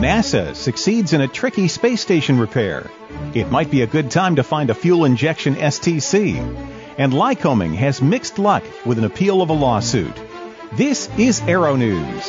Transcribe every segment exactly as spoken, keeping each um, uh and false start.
NASA succeeds in a tricky space station repair. It might be a good time to find a fuel injection S T C. And Lycoming has mixed luck with an appeal of a lawsuit. This is Aero News.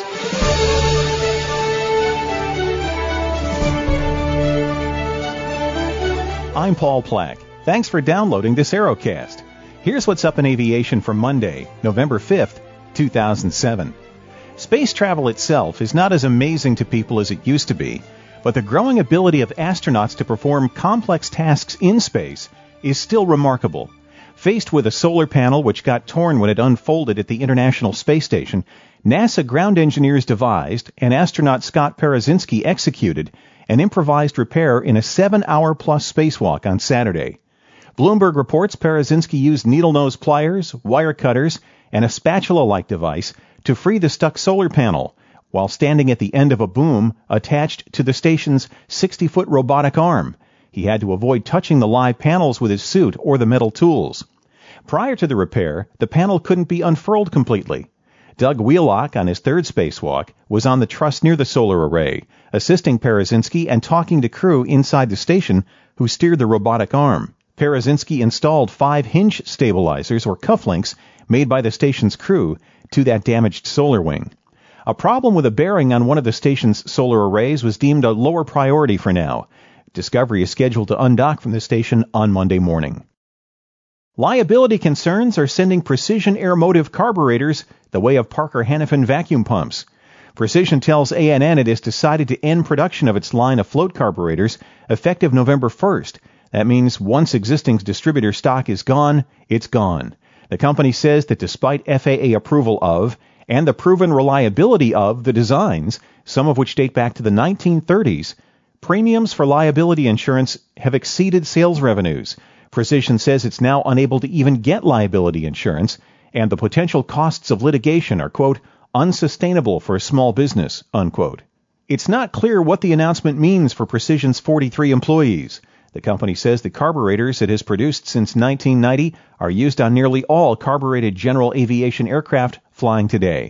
I'm Paul Plack. Thanks for downloading this Aerocast. Here's what's up in aviation for Monday, November fifth, two thousand seven. Space travel itself is not as amazing to people as it used to be, but the growing ability of astronauts to perform complex tasks in space is still remarkable. Faced with a solar panel which got torn when it unfolded at the International Space Station, NASA ground engineers devised, and astronaut Scott Parazynski executed, an improvised repair in a seven-hour-plus spacewalk on Saturday. Bloomberg reports Parazynski used needle-nose pliers, wire cutters, and a spatula-like device to free the stuck solar panel, while standing at the end of a boom attached to the station's sixty-foot robotic arm. He had to avoid touching the live panels with his suit or the metal tools. Prior to the repair, the panel couldn't be unfurled completely. Doug Wheelock, on his third spacewalk, was on the truss near the solar array, assisting Parazynski and talking to crew inside the station who steered the robotic arm. Parazynski installed five hinge stabilizers or cufflinks made by the station's crew to that damaged solar wing. A problem with a bearing on one of the station's solar arrays was deemed a lower priority for now. Discovery is scheduled to undock from the station on Monday morning. Liability concerns are sending Precision Air Motive carburetors the way of Parker Hannifin vacuum pumps. Precision tells A N N it has decided to end production of its line of float carburetors effective November first. That means once existing distributor stock is gone, it's gone. The company says that despite F A A approval of and the proven reliability of the designs, some of which date back to the nineteen thirties, premiums for liability insurance have exceeded sales revenues. Precision says it's now unable to even get liability insurance, and the potential costs of litigation are, quote, unsustainable for a small business, unquote. It's not clear what the announcement means for Precision's forty-three employees. The company says the carburetors it has produced since nineteen ninety are used on nearly all carbureted general aviation aircraft flying today.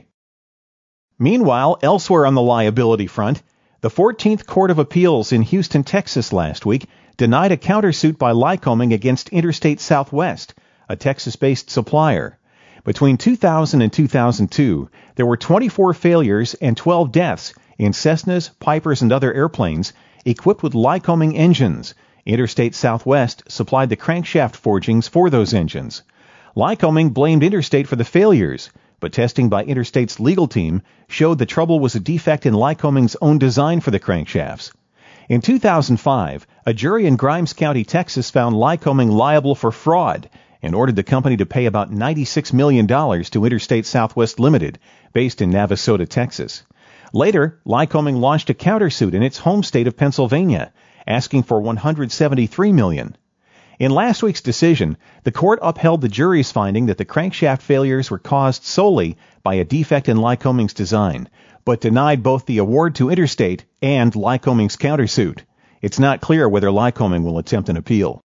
Meanwhile, elsewhere on the liability front, the fourteenth Court of Appeals in Houston, Texas last week denied a countersuit by Lycoming against Interstate Southwest, a Texas-based supplier. Between two thousand and two thousand two, there were twenty-four failures and twelve deaths in Cessnas, Pipers, and other airplanes equipped with Lycoming engines. Interstate Southwest supplied the crankshaft forgings for those engines. Lycoming blamed Interstate for the failures, but testing by Interstate's legal team showed the trouble was a defect in Lycoming's own design for the crankshafts. In two thousand five, a jury in Grimes County, Texas found Lycoming liable for fraud and ordered the company to pay about ninety-six million dollars to Interstate Southwest Limited, based in Navasota, Texas. Later, Lycoming launched a countersuit in its home state of Pennsylvania, asking for one hundred seventy-three million dollars. In last week's decision, the court upheld the jury's finding that the crankshaft failures were caused solely by a defect in Lycoming's design, but denied both the award to Interstate and Lycoming's countersuit. It's not clear whether Lycoming will attempt an appeal.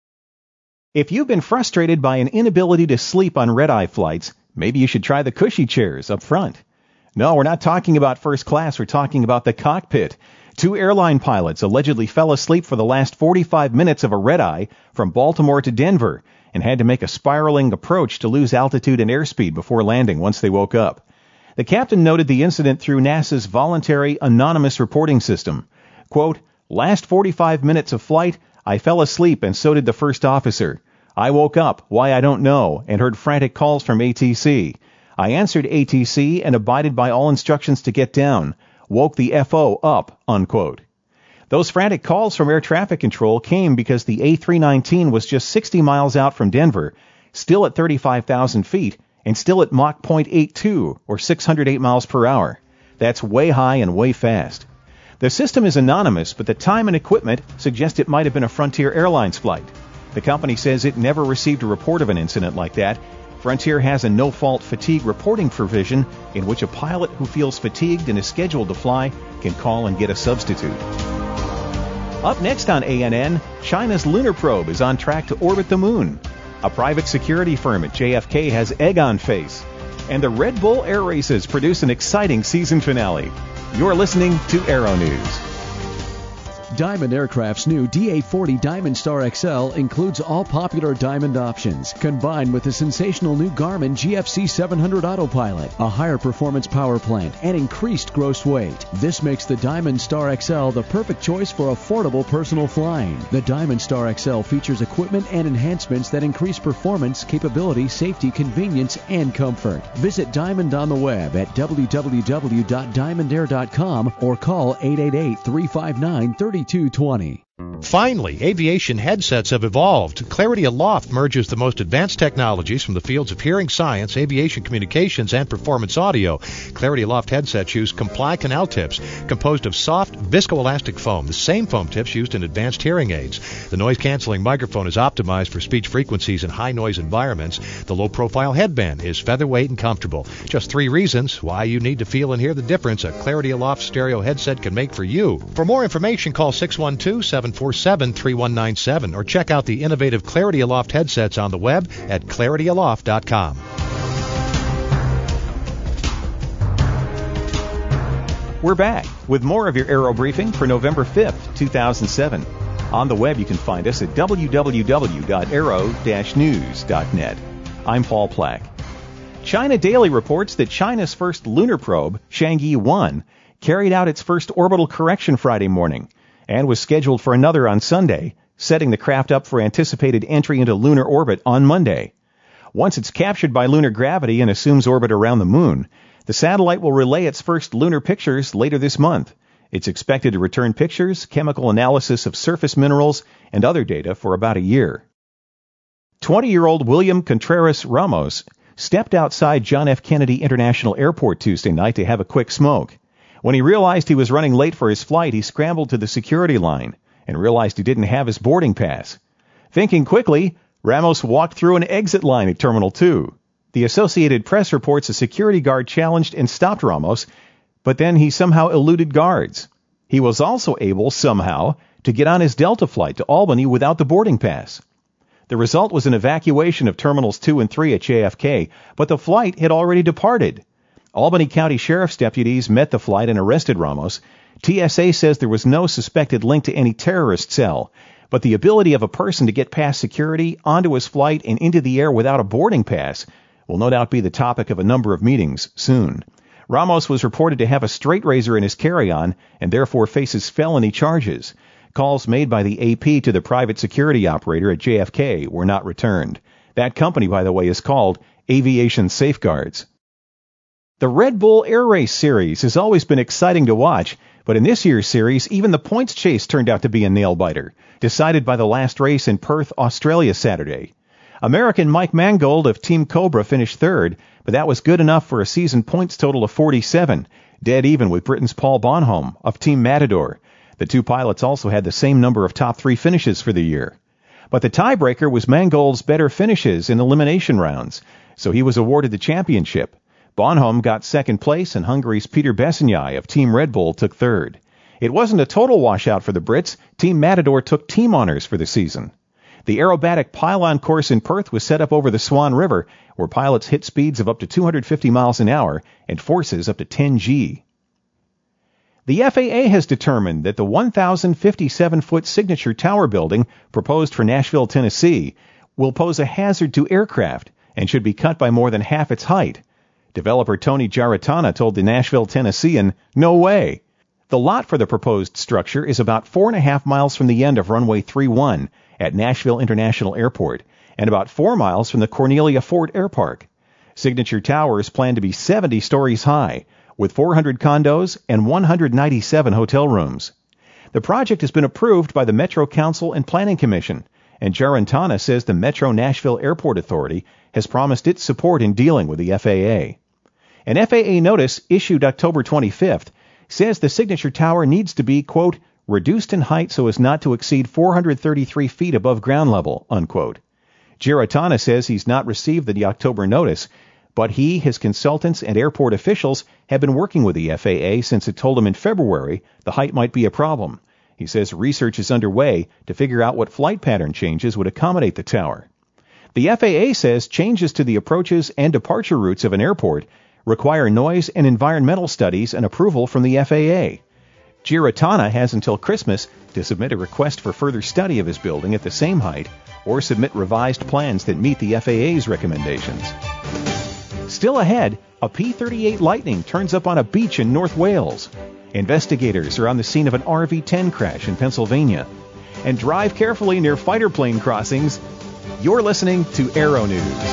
If you've been frustrated by an inability to sleep on red-eye flights, maybe you should try the cushy chairs up front. No, we're not talking about first class, we're talking about the cockpit. Two airline pilots allegedly fell asleep for the last forty-five minutes of a red-eye from Baltimore to Denver and had to make a spiraling approach to lose altitude and airspeed before landing once they woke up. The captain noted the incident through NASA's voluntary anonymous reporting system. Quote, last forty-five minutes of flight, I fell asleep and so did the first officer. I woke up, why I don't know, and heard frantic calls from A T C. I answered A T C and abided by all instructions to get down. Woke the F O up, unquote. Those frantic calls from air traffic control came because the A three nineteen was just sixty miles out from Denver, still at thirty-five thousand feet, and still at Mach point eight two, or six hundred eight miles per hour. That's way high and way fast. The system is anonymous, but the time and equipment suggest it might have been a Frontier Airlines flight. The company says it never received a report of an incident like that. Frontier has a no-fault fatigue reporting provision in which a pilot who feels fatigued and is scheduled to fly can call and get a substitute. Up next on A N N, China's lunar probe is on track to orbit the moon. A private security firm at J F K has egg on face. And the Red Bull Air Races produce an exciting season finale. You're listening to Aero News. Diamond Aircraft's new D A forty Diamond Star X L includes all popular Diamond options, combined with the sensational new Garmin G F C seven hundred Autopilot, a higher performance power plant, and increased gross weight. This makes the Diamond Star X L the perfect choice for affordable personal flying. The Diamond Star X L features equipment and enhancements that increase performance, capability, safety, convenience, and comfort. Visit Diamond on the web at w w w dot diamond air dot com or call eight eight eight, three five nine, three two two zero. Finally, aviation headsets have evolved. Clarity Aloft merges the most advanced technologies from the fields of hearing science, aviation communications, and performance audio. Clarity Aloft headsets use Comply canal tips composed of soft, viscoelastic foam, the same foam tips used in advanced hearing aids. The noise-canceling microphone is optimized for speech frequencies in high-noise environments. The low-profile headband is featherweight and comfortable. Just three reasons why you need to feel and hear the difference a Clarity Aloft stereo headset can make for you. For more information, call six one two, seven four seven, three one nine seven or check out the innovative Clarity Aloft headsets on the web at clarity aloft dot com. We're back with more of your Aero Briefing for November fifth, two thousand seven. On the web, you can find us at w w w dot aero dash news dot net. I'm Paul Plack. China Daily reports that China's first lunar probe, Chang'e one, carried out its first orbital correction Friday morning and was scheduled for another on Sunday, setting the craft up for anticipated entry into lunar orbit on Monday. Once it's captured by lunar gravity and assumes orbit around the moon, the satellite will relay its first lunar pictures later this month. It's expected to return pictures, chemical analysis of surface minerals, and other data for about a year. twenty-year-old William Contreras Ramos stepped outside John F. Kennedy International Airport Tuesday night to have a quick smoke. When he realized he was running late for his flight, he scrambled to the security line and realized he didn't have his boarding pass. Thinking quickly, Ramos walked through an exit line at Terminal two. The Associated Press reports a security guard challenged and stopped Ramos, but then he somehow eluded guards. He was also able, somehow, to get on his Delta flight to Albany without the boarding pass. The result was an evacuation of Terminals two and three at J F K, but the flight had already departed. Albany County Sheriff's deputies met the flight and arrested Ramos. T S A says there was no suspected link to any terrorist cell, but the ability of a person to get past security, onto his flight, and into the air without a boarding pass will no doubt be the topic of a number of meetings soon. Ramos was reported to have a straight razor in his carry-on and therefore faces felony charges. Calls made by the A P to the private security operator at J F K were not returned. That company, by the way, is called Aviation Safeguards. The Red Bull Air Race Series has always been exciting to watch, but in this year's series, even the points chase turned out to be a nail-biter, decided by the last race in Perth, Australia Saturday. American Mike Mangold of Team Cobra finished third, but that was good enough for a season points total of forty-seven, dead even with Britain's Paul Bonhomme of Team Matador. The two pilots also had the same number of top three finishes for the year. But the tiebreaker was Mangold's better finishes in elimination rounds, so he was awarded the championship. Bonhomme got second place, and Hungary's Peter Bessenyai of Team Red Bull took third. It wasn't a total washout for the Brits. Team Matador took team honors for the season. The aerobatic pylon course in Perth was set up over the Swan River, where pilots hit speeds of up to two hundred fifty miles an hour and forces up to ten G. The F A A has determined that the one thousand fifty-seven foot Signature Tower building proposed for Nashville, Tennessee, will pose a hazard to aircraft and should be cut by more than half its height. Developer Tony Giarratana told the Nashville Tennessean, "No way." The lot for the proposed structure is about four and a half miles from the end of runway three one at Nashville International Airport and about four miles from the Cornelia Ford Air Park. Signature Tower is planned to be seventy stories high, with four hundred condos and one hundred ninety-seven hotel rooms. The project has been approved by the Metro Council and Planning Commission, and Giarratana says the Metro Nashville Airport Authority has promised its support in dealing with the F A A. An F A A notice issued October twenty-fifth says the Signature Tower needs to be, quote, reduced in height so as not to exceed four hundred thirty-three feet above ground level, unquote. Giarratana says he's not received the October notice, but he, his consultants, and airport officials have been working with the F A A since it told him in February the height might be a problem. He says research is underway to figure out what flight pattern changes would accommodate the tower. The F A A says changes to the approaches and departure routes of an airport require noise and environmental studies and approval from the F A A. Giarratana has until Christmas to submit a request for further study of his building at the same height or submit revised plans that meet the F A A's recommendations. Still ahead, a P thirty-eight Lightning turns up on a beach in North Wales. Investigators are on the scene of an R V ten crash in Pennsylvania. And drive carefully near fighter plane crossings. You're listening to Aero News.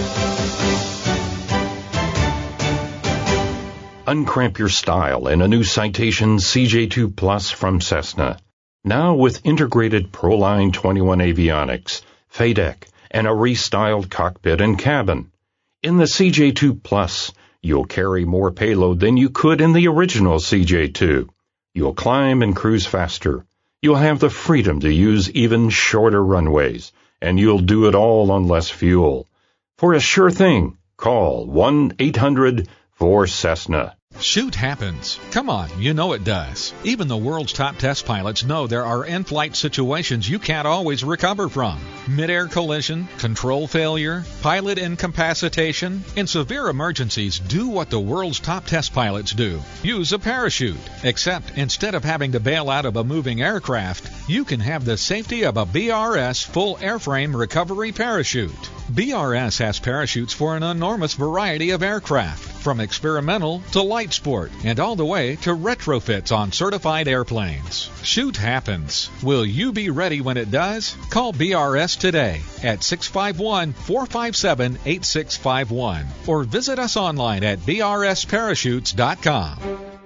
Uncramp your style in a new Citation C J two Plus from Cessna. Now with integrated Proline twenty-one avionics, F A D E C, and a restyled cockpit and cabin. In the C J two Plus, you'll carry more payload than you could in the original C J two. You'll climb and cruise faster. You'll have the freedom to use even shorter runways, and you'll do it all on less fuel. For a sure thing, call one eight hundred four Cessna. Shoot happens. Come on, you know it does. Even the world's top test pilots know there are in-flight situations you can't always recover from. Mid-air collision, control failure, pilot incapacitation. In severe emergencies, do what the world's top test pilots do. Use a parachute. Except instead of having to bail out of a moving aircraft, you can have the safety of a B R S full airframe recovery parachute. B R S has parachutes for an enormous variety of aircraft, from experimental to light sport, and all the way to retrofits on certified airplanes. Shoot happens. Will you be ready when it does? Call B R S today at six five one, four five seven, eight six five one or visit us online at b r s parachutes dot com.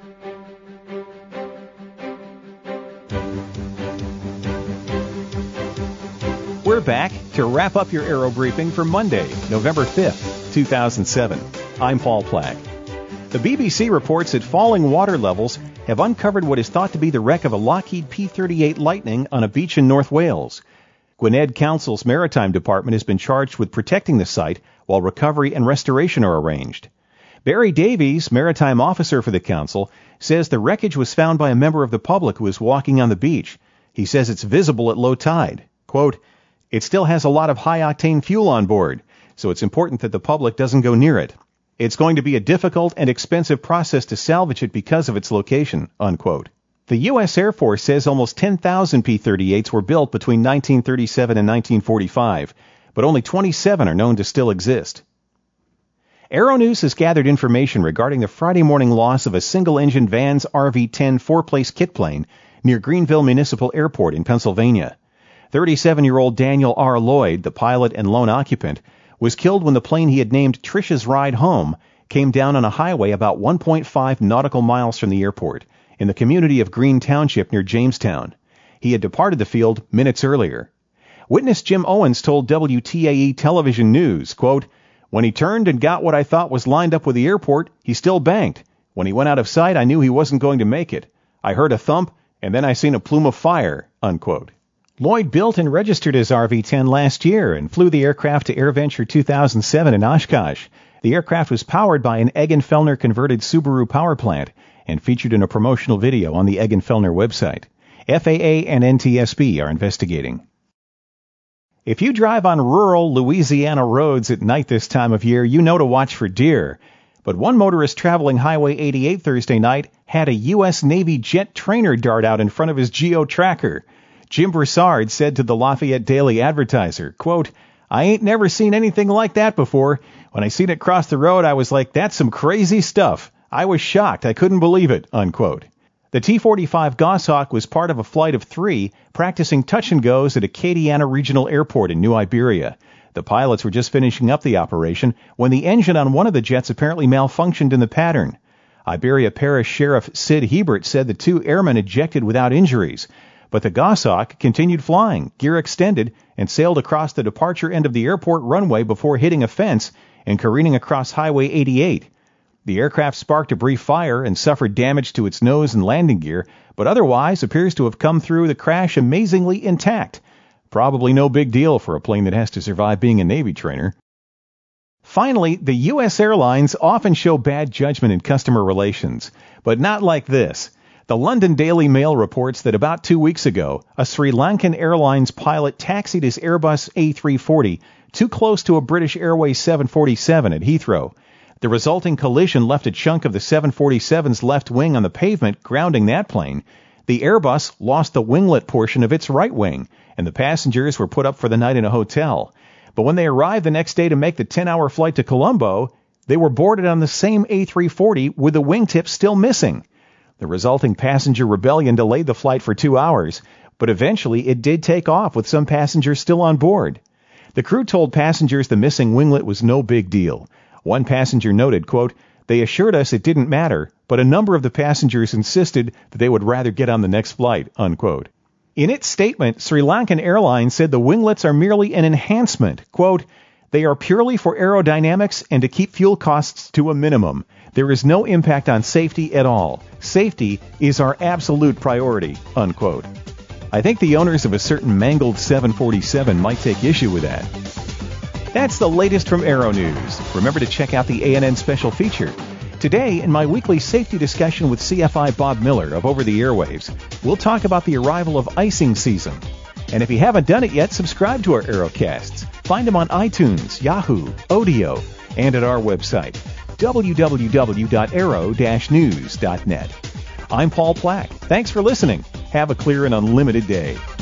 We're back to wrap up your Aero Briefing for Monday, November fifth, two thousand seven. I'm Paul Plack. The B B C reports that falling water levels have uncovered what is thought to be the wreck of a Lockheed P thirty-eight Lightning on a beach in North Wales. Gwynedd Council's Maritime Department has been charged with protecting the site while recovery and restoration are arranged. Barry Davies, Maritime Officer for the Council, says the wreckage was found by a member of the public who was walking on the beach. He says it's visible at low tide. Quote, "It still has a lot of high-octane fuel on board, so it's important that the public doesn't go near it. It's going to be a difficult and expensive process to salvage it because of its location," unquote. The U S Air Force says almost ten thousand P thirty-eights were built between nineteen thirty-seven and nineteen forty-five, but only twenty-seven are known to still exist. Aero News has gathered information regarding the Friday morning loss of a single-engine Vans R V ten four-place kit plane near Greenville Municipal Airport in Pennsylvania. thirty-seven-year-old Daniel R. Lloyd, the pilot and lone occupant, was killed when the plane he had named Trisha's Ride Home came down on a highway about one point five nautical miles from the airport in the community of Green Township near Jamestown. He had departed the field minutes earlier. Witness Jim Owens told W T A E Television News, quote, "When he turned and got what I thought was lined up with the airport, he still banked. When he went out of sight, I knew he wasn't going to make it. I heard a thump, and then I seen a plume of fire," unquote. Lloyd built and registered his R V ten last year and flew the aircraft to AirVenture two thousand seven in Oshkosh. The aircraft was powered by an Eggen-Fellner converted Subaru power plant and featured in a promotional video on the Eggen-Fellner website. F A A and N T S B are investigating. If you drive on rural Louisiana roads at night this time of year, you know to watch for deer. But one motorist traveling Highway eighty-eight Thursday night had a U S Navy jet trainer dart out in front of his geo-tracker. Jim Broussard said to the Lafayette Daily Advertiser, quote, "I ain't never seen anything like that before. When I seen it cross the road, I was like, that's some crazy stuff. I was shocked. I couldn't believe it," unquote. The T forty-five Goshawk was part of a flight of three practicing touch-and-goes at Acadiana Regional Airport in New Iberia. The pilots were just finishing up the operation when the engine on one of the jets apparently malfunctioned in the pattern. Iberia Parish Sheriff Sid Hebert said the two airmen ejected without injuries, but the Goshawk continued flying, gear extended, and sailed across the departure end of the airport runway before hitting a fence and careening across Highway eighty-eight. The aircraft sparked a brief fire and suffered damage to its nose and landing gear, but otherwise appears to have come through the crash amazingly intact. Probably no big deal for a plane that has to survive being a Navy trainer. Finally, the U S airlines often show bad judgment in customer relations, but not like this. The London Daily Mail reports that about two weeks ago, a Sri Lankan Airlines pilot taxied his Airbus A three forty too close to a British Airways seven forty-seven at Heathrow. The resulting collision left a chunk of the seven forty-seven's left wing on the pavement, grounding that plane. The Airbus lost the winglet portion of its right wing, and the passengers were put up for the night in a hotel. But when they arrived the next day to make the ten-hour flight to Colombo, they were boarded on the same A three forty with the wingtips still missing. The resulting passenger rebellion delayed the flight for two hours, but eventually it did take off with some passengers still on board. The crew told passengers the missing winglet was no big deal. One passenger noted, quote, "They assured us it didn't matter, but a number of the passengers insisted that they would rather get on the next flight," unquote. In its statement, Sri Lankan Airlines said the winglets are merely an enhancement. Quote, "They are purely for aerodynamics and to keep fuel costs to a minimum. There is no impact on safety at all. Safety is our absolute priority," unquote. I think the owners of a certain mangled seven forty-seven might take issue with that. That's the latest from Aero News. Remember to check out the A N N special feature. Today, in my weekly safety discussion with C F I Bob Miller of Over the Airwaves, we'll talk about the arrival of icing season. And if you haven't done it yet, subscribe to our Aerocasts. Find them on iTunes, Yahoo, Odeo, and at our website, w w w dot aero dash news dot net. I'm Paul Plack. Thanks for listening. Have a clear and unlimited day.